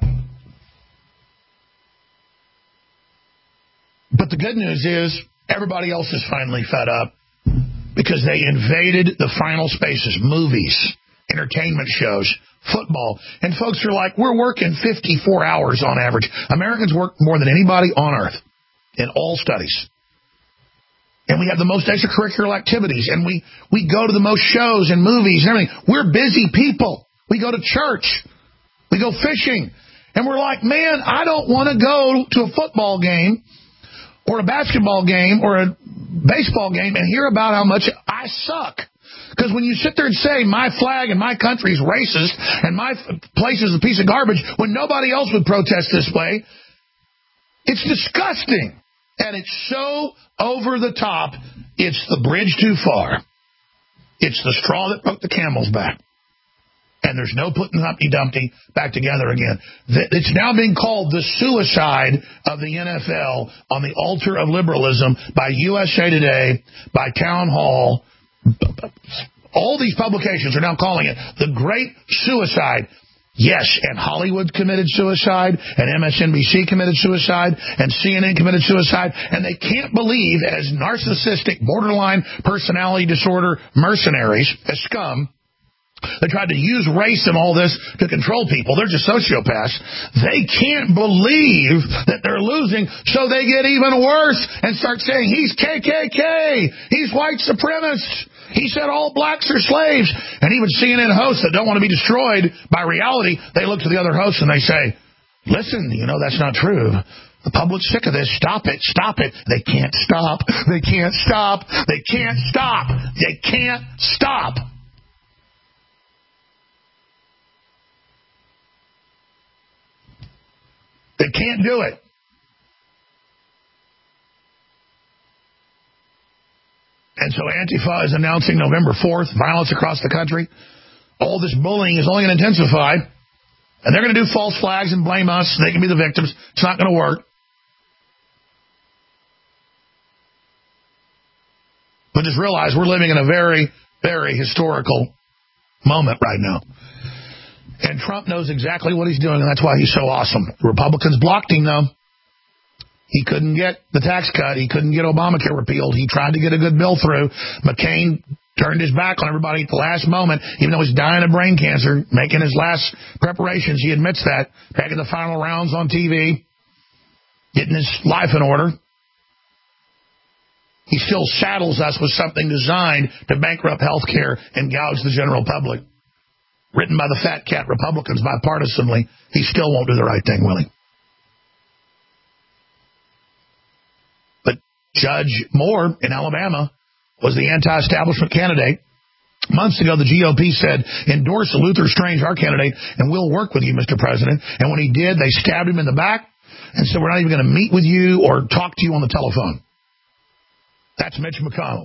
But the good news is everybody else is finally fed up because they invaded the final spaces, movies, entertainment shows, football. And folks are like, we're working 54 hours on average. Americans work more than anybody on earth in all studies. And we have the most extracurricular activities. And we go to the most shows and movies and everything. We're busy people. We go to church. We go fishing. And we're like, man, I don't want to go to a football game or a basketball game or a baseball game and hear about how much I suck. Because when you sit there and say my flag and my country is racist and my place is a piece of garbage when nobody else would protest this way, it's disgusting. And it's so over the top, it's the bridge too far. It's the straw that broke the camel's back. And there's no putting Humpty Dumpty back together again. It's now being called the suicide of the NFL on the altar of liberalism by USA Today, by Town Hall. All these publications are now calling it the great suicide. Yes, and Hollywood committed suicide, and MSNBC committed suicide, and CNN committed suicide, and they can't believe, as narcissistic, borderline personality disorder mercenaries, as scum, they tried to use race and all this to control people. They're just sociopaths. They can't believe that they're losing, so they get even worse and start saying, he's KKK, he's white supremacist, he said all blacks are slaves. And even CNN hosts that don't want to be destroyed by reality, they look to the other hosts and they say, listen, that's not true. The public's sick of this. Stop it. Stop it. They can't stop. They can't stop. They can't stop. They can't stop. They can't do it. And so Antifa is announcing November 4th, violence across the country. All this bullying is only going to intensify. And they're going to do false flags and blame us. They can be the victims. It's not going to work. But just realize we're living in a very, very historical moment right now. And Trump knows exactly what he's doing, and that's why he's so awesome. The Republicans blocked him, though. He couldn't get the tax cut. He couldn't get Obamacare repealed. He tried to get a good bill through. McCain turned his back on everybody at the last moment, even though he's dying of brain cancer, making his last preparations. He admits that, taking the final rounds on TV, getting his life in order. He still saddles us with something designed to bankrupt health care and gouge the general public. Written by the fat cat Republicans bipartisanly, he still won't do the right thing, will he? But Judge Moore in Alabama was the anti-establishment candidate. Months ago, the GOP said, endorse Luther Strange, our candidate, and we'll work with you, Mr. President. And when he did, they stabbed him in the back and said, we're not even going to meet with you or talk to you on the telephone. That's Mitch McConnell.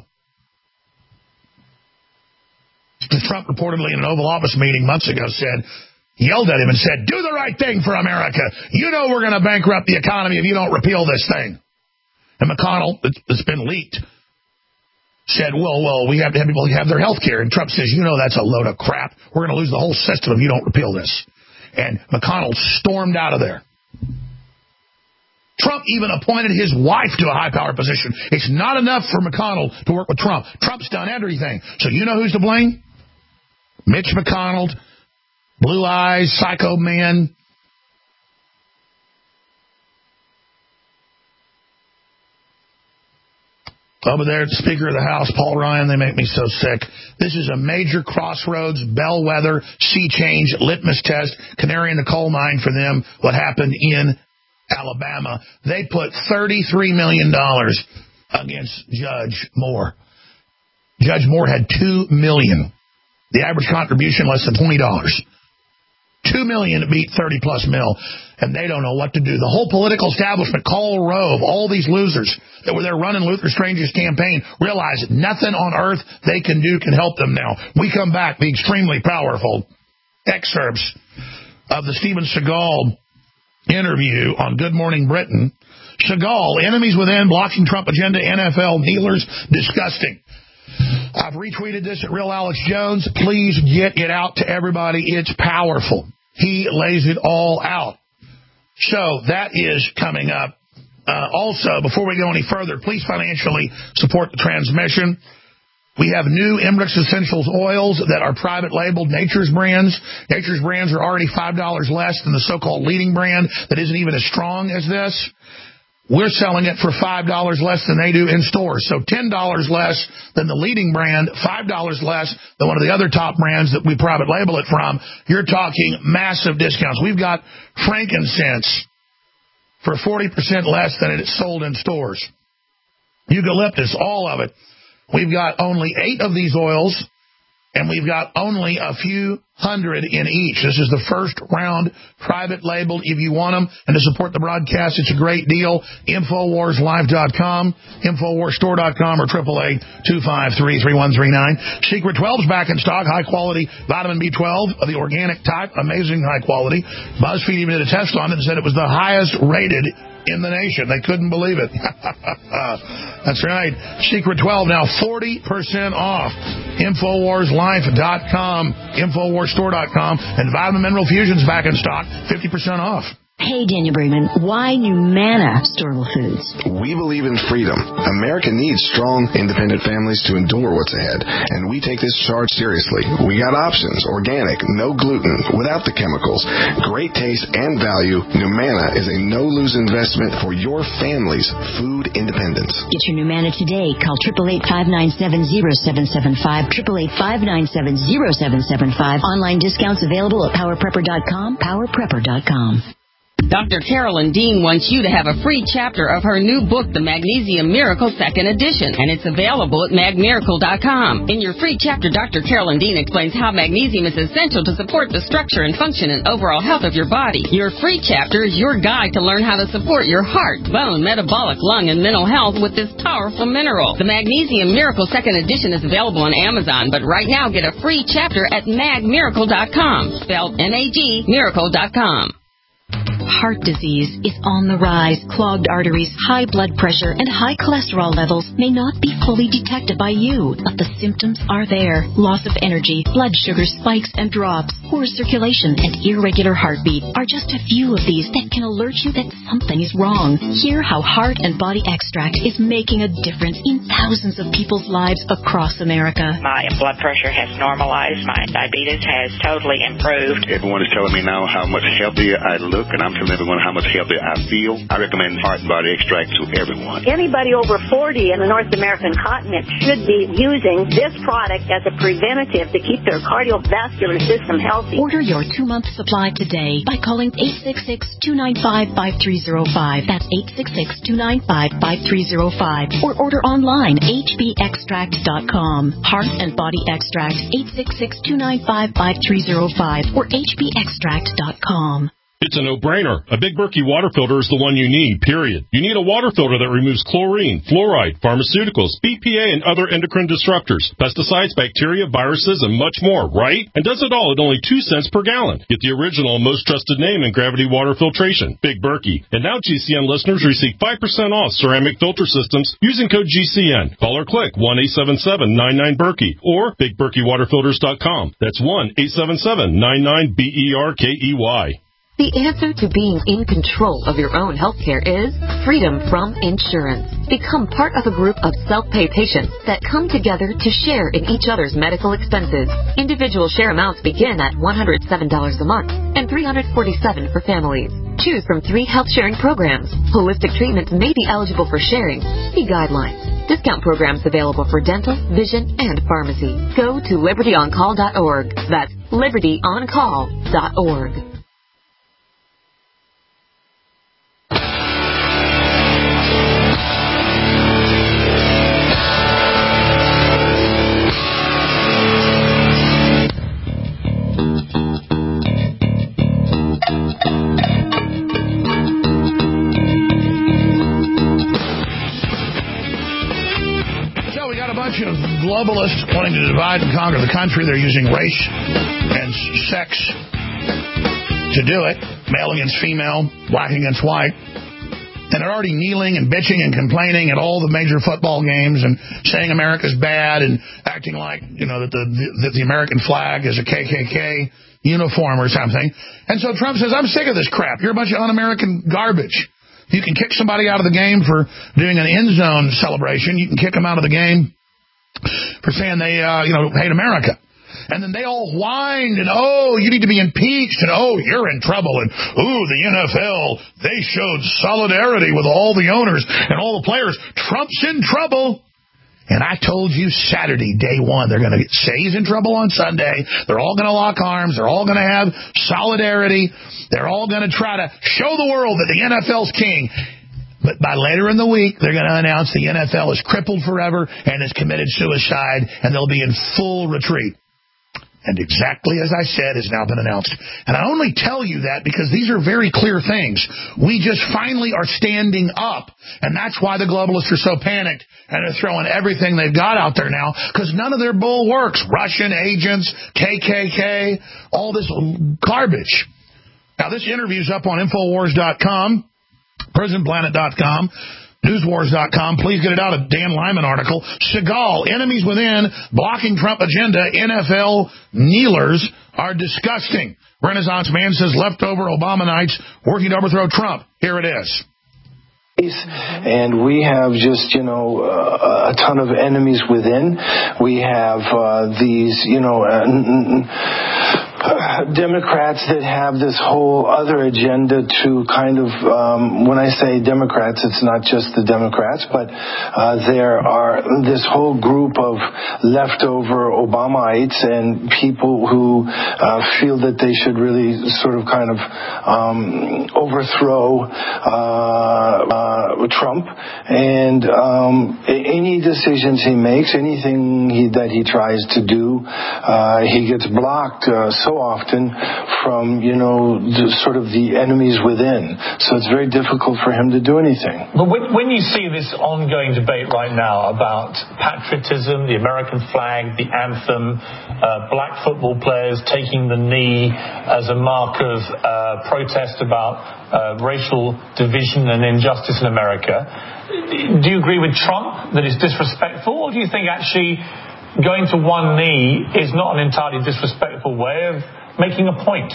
Trump reportedly in an Oval Office meeting months ago yelled at him and said, do the right thing for America. You know we're going to bankrupt the economy if you don't repeal this thing. And McConnell, it's been leaked, said, well, we have to have people have their health care. And Trump says, that's a load of crap. We're going to lose the whole system if you don't repeal this. And McConnell stormed out of there. Trump even appointed his wife to a high-powered position. It's not enough for McConnell to work with Trump. Trump's done everything. So you know who's to blame? Mitch McConnell, blue eyes, psycho man. Over there, Speaker of the House, Paul Ryan, they make me so sick. This is a major crossroads, bellwether, sea change, litmus test, canary in the coal mine for them, what happened in Alabama. They put $33 million against Judge Moore. Judge Moore had $2 million. The average contribution less than $20. $2 million to beat 30+ mil. and they don't know what to do. The whole political establishment, Karl Rove, all these losers that were there running Luther Strange's campaign, realize that nothing on earth they can do can help them now. We come back, the extremely powerful excerpts of the Steven Seagal interview on Good Morning Britain. Seagal, enemies within, blocking Trump agenda, NFL, kneelers, disgusting. I've retweeted this at Real Alex Jones. Please get it out to everybody. It's powerful. He lays it all out. So that is coming up. Also, before we go any further, please financially support the transmission. We have new Embrex Essentials oils that are private labeled Nature's brands. Nature's brands are already $5 less than the so-called leading brand that isn't even as strong as this. We're selling it for $5 less than they do in stores. So $10 less than the leading brand, $5 less than one of the other top brands that we private label it from. You're talking massive discounts. We've got frankincense for 40% less than it is sold in stores. Eucalyptus, all of it. We've got only 8 of these oils, and we've got only a few hundred in each. This is the first round, private labeled if you want them. And to support the broadcast, it's a great deal. InfoWarsLive.com, InfoWarsStore.com, or 888-253-3139. Secret 12's back in stock, high-quality vitamin B12 of the organic type, amazing high quality. BuzzFeed even did a test on it and said it was the highest rated in the nation. They couldn't believe it. That's right. Secret 12 now 40% off. InfoWarsLife.com, InfoWarsStore.com, and Vitamin Mineral Fusion's back in stock, 50% off. Hey, Daniel Bremen, why Numana Storable Foods? We believe in freedom. America needs strong, independent families to endure what's ahead, and we take this charge seriously. We got options, organic, no gluten, without the chemicals, great taste and value. Numana is a no-lose investment for your family's food independence. Get your Numana today. Call 888-597-0775, 888-597-0775. Online discounts available at PowerPrepper.com, PowerPrepper.com. Dr. Carolyn Dean wants you to have a free chapter of her new book, The Magnesium Miracle 2nd Edition, and it's available at magmiracle.com. In your free chapter, Dr. Carolyn Dean explains how magnesium is essential to support the structure and function and overall health of your body. Your free chapter is your guide to learn how to support your heart, bone, metabolic, lung, and mental health with this powerful mineral. The Magnesium Miracle 2nd Edition is available on Amazon, but right now get a free chapter at magmiracle.com, spelled M-A-G, miracle.com. Heart disease is on the rise. Clogged arteries, high blood pressure, and high cholesterol levels may not be fully detected by you, but the symptoms are there. Loss of energy, blood sugar spikes and drops, poor circulation, and irregular heartbeat are just a few of these that can alert you that something is wrong. Hear how Heart and Body Extract is making a difference in thousands of people's lives across America. My blood pressure has normalized. My diabetes has totally improved. Everyone is telling me now how much healthier I look, and I'm telling everyone how much healthier I feel. I recommend Heart and Body Extract to everyone. Anybody over 40 in the North American continent should be using this product as a preventative to keep their cardiovascular system healthy. Order your 2-month supply today by calling 866-295-5305. That's 866-295-5305. Or order online, hbextract.com. Heart and Body Extract, 866-295-5305 or hbextract.com. It's a no-brainer. A Big Berkey water filter is the one you need, period. You need a water filter that removes chlorine, fluoride, pharmaceuticals, BPA, and other endocrine disruptors, pesticides, bacteria, viruses, and much more, right? And does it all at only 2 cents per gallon. Get the original, most trusted name in gravity water filtration, Big Berkey. And now GCN listeners receive 5% off ceramic filter systems using code GCN. Call or click 1-877-99-BERKEY or BigBerkeyWaterFilters.com. That's 1-877-99-BERKEY. The answer to being in control of your own health care is freedom from insurance. Become part of a group of self-pay patients that come together to share in each other's medical expenses. Individual share amounts begin at $107 a month and $347 for families. Choose from 3 health-sharing programs. Holistic treatments may be eligible for sharing. See guidelines. Discount programs available for dental, vision, and pharmacy. Go to libertyoncall.org. That's libertyoncall.org. globalists wanting to divide and conquer the country, they're using race and sex to do it. Male against female, black against white. And they're already kneeling and bitching and complaining at all the major football games and saying America's bad and acting like, that the American flag is a KKK uniform or something. And so Trump says, I'm sick of this crap. You're a bunch of un-American garbage. You can kick somebody out of the game for doing an end zone celebration. You can kick them out of the game for saying they, hate America. And then they all whined and, you need to be impeached, and, you're in trouble, and, the NFL, they showed solidarity with all the owners and all the players. Trump's in trouble. And I told you Saturday, day one, they're going to say he's in trouble on Sunday. They're all going to lock arms. They're all going to have solidarity. They're all going to try to show the world that the NFL's king. But by later in the week, they're going to announce the NFL is crippled forever and has committed suicide, and they'll be in full retreat. And exactly as I said has now been announced. And I only tell you that because these are very clear things. We just finally are standing up. And that's why the globalists are so panicked. And they're throwing everything they've got out there now. Because none of their bull works. Russian agents, KKK, all this garbage. Now, this interview's up on Infowars.com, PrisonPlanet.com. Newswars.com. Please get it out. A Dan Lyman article. Seagal, enemies within, blocking Trump agenda. NFL kneelers are disgusting. Renaissance man says leftover Obamanites working to overthrow Trump. Here it is. And we have just, a ton of enemies within. We have these, Democrats that have this whole other agenda to kind of, when I say Democrats, it's not just the Democrats, but there are this whole group of leftover Obamaites and people who feel that they should really sort of kind of overthrow Trump, and any decisions he makes, anything that he tries to do, he gets blocked so often from, sort of the enemies within. So it's very difficult for him to do anything. But when you see this ongoing debate right now about patriotism, the American flag, the anthem, black football players taking the knee as a mark of protest about racial division and injustice in America, do you agree with Trump that it's disrespectful, or do you think actually going to one knee is not an entirely disrespectful way of making a point?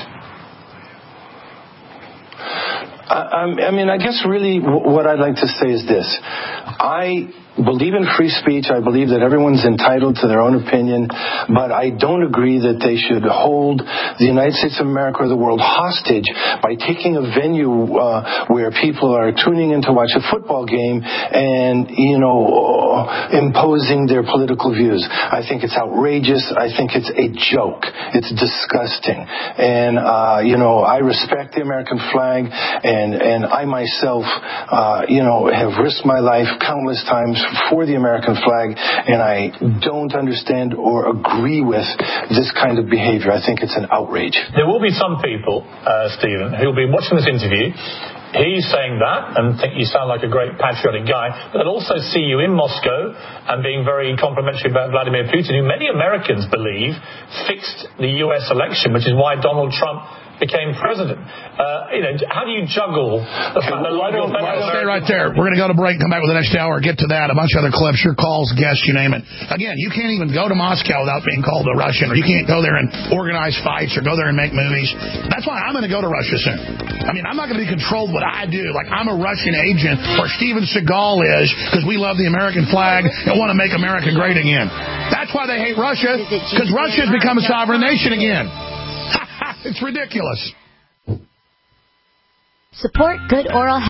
I guess really what I'd like to say is this. I believe in free speech. I believe that everyone's entitled to their own opinion, but I don't agree that they should hold the United States of America or the world hostage by taking a venue where people are tuning in to watch a football game and, imposing their political views. I think it's outrageous. I think it's a joke. It's disgusting. And, I respect the American flag, and I myself, have risked my life countless times for the American flag, and I don't understand or agree with this kind of behavior. I think it's an outrage. There will be some people, Stephen, who will be watching this interview. He's saying that and think you sound like a great patriotic guy, but they'll also see you in Moscow and being very complimentary about Vladimir Putin, who many Americans believe fixed the U.S. election, which is why Donald Trump became president. How do you juggle the fact that stay right there. We're going to go to break and come back with the next hour. Get to that. A bunch of other clips, your calls, guests, you name it. Again, you can't even go to Moscow without being called a Russian, or you can't go there and organize fights or go there and make movies. That's why I'm going to go to Russia soon. I'm not going to be controlled what I do. Like I'm a Russian agent, or Steven Seagal is, because we love the American flag and want to make America great again. That's why they hate Russia, because Russia has become a sovereign nation again. It's ridiculous. Support good oral health.